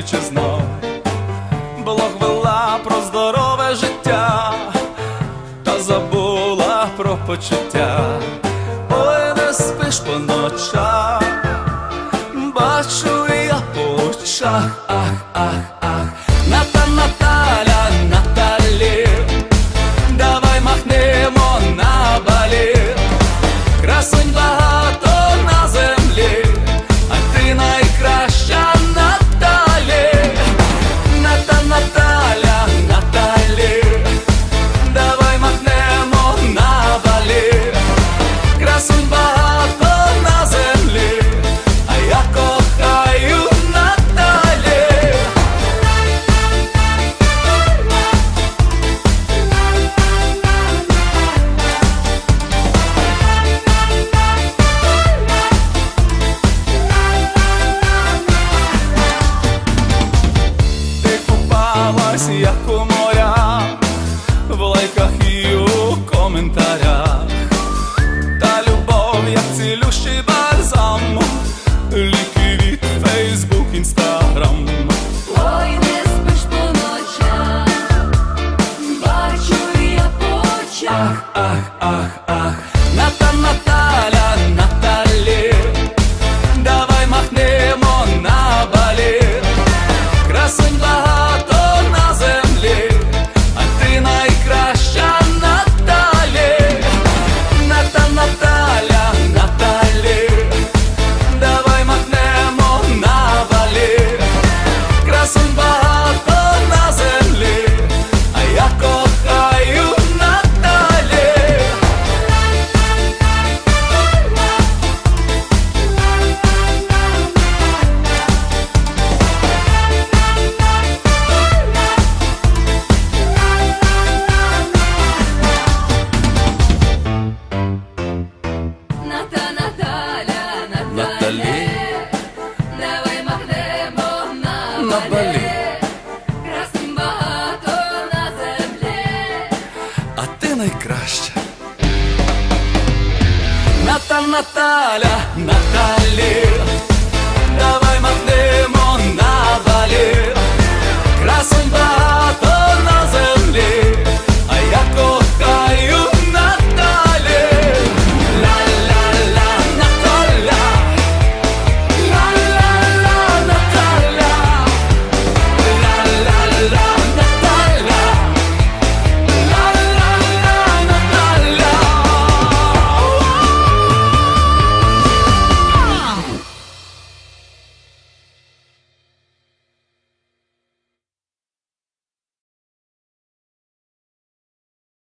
кличе знов. Блог вела про здорове життя, та забула про почуття. Ой, не спиш по ночах, бачу я по очах. Ах, ах, ах. Наталя, Наталі, давай махнемо на Балі. Красунь багато на землі, а ти найкраща, Наталі. Наталя, Наталі, давай махнемо на Балі. Красунь багато на землі, а я кохаю Наталі. Ти купалась, як у морях, в лайках і у коментарях. Та любов, як цілющий бальзам, ліки від Фейсбук, Інстаграм. Ой, не спиш по ночах, бачу я по очах. Ах, ах, ах. Наталя, Наталі, давай махнемо на Балі. Красунь багато на землі, а ти найкраща, Наталі. Наталя, Наталі, давай махнемо на Балі. Красунь багато на землі, а я кохаю Наталі. Наталя, Наталі, давай махнемо на на Балі. Балі. Красунь багато на землі, А ти найкраща. Наталя, Наталі, давай махнемо на Балі. Красунь багато